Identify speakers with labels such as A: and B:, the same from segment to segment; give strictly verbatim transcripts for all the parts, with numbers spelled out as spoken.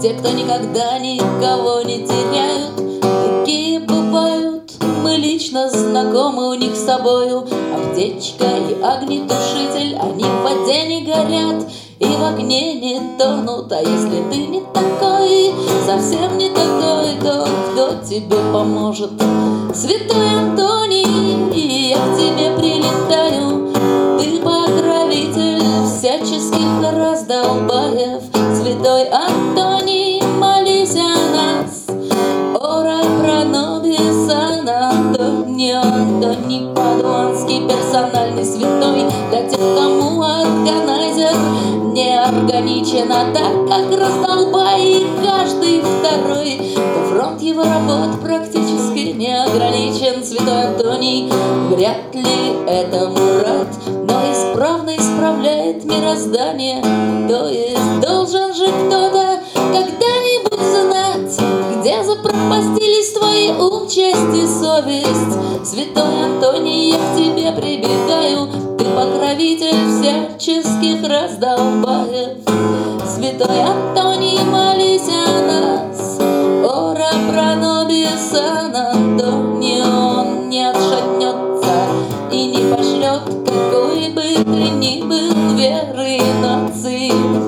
A: те, кто никогда никого не теряют. Такие бывают, мы лично знакомы, у них с собою аптечка и огнетушитель. Они в воде не горят и в огне не тонут. А если ты не такой, совсем не такой, то кто тебе поможет? Святой Антоний, я к тебе прилетаю, ты покровитель всяческих раздолбаев. Святой Антоний, молись о нас, ора про нобис Антонио. Антоний Падуанский, персональный святой для тех, кому органайзер не органичен, а так как раздолбай каждый второй, то фронт его работ практически не ограничен. Святой Антоний вряд ли этому рад, но исправно исправляет мироздание. То есть должен же кто-то когда-нибудь знать, где запропастились твои ум, честь и совесть. Святой Антоний, я к тебе прибегаю, ты покровитель всяческих раздолбаев. Святой Антоний, молись о нас, ора про нобис Антонио. Он не отшатнется и не пошлет, какой бы ты ни был веры и нации.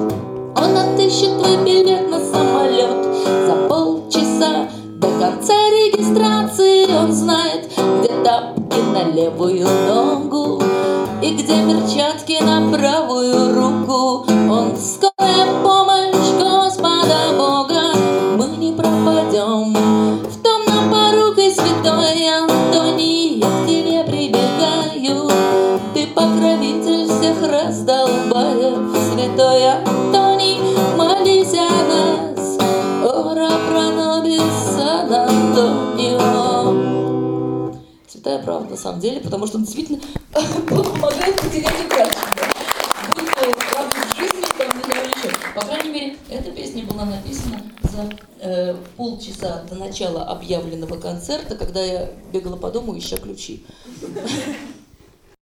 A: Он отыщет твой билет на самолет за полчаса до конца регистрации. Он знает, где тапки на левую ногу и где перчатки на правую руку. Он скорая помощь Господа Бога, мы не пропадем в том нам порукой. Святой Антоний, я к тебе прибегаю, ты покровитель всех раздолбаев. Святой Антоний, молись о нас, ора про нобис Антонио. Святая правда, на самом деле, потому что он действительно помогает потерять играть. Будет правда в жизни, там не навлечет. По крайней мере, эта песня была написана за э, полчаса до начала объявленного концерта, когда я бегала по дому, ища ключи.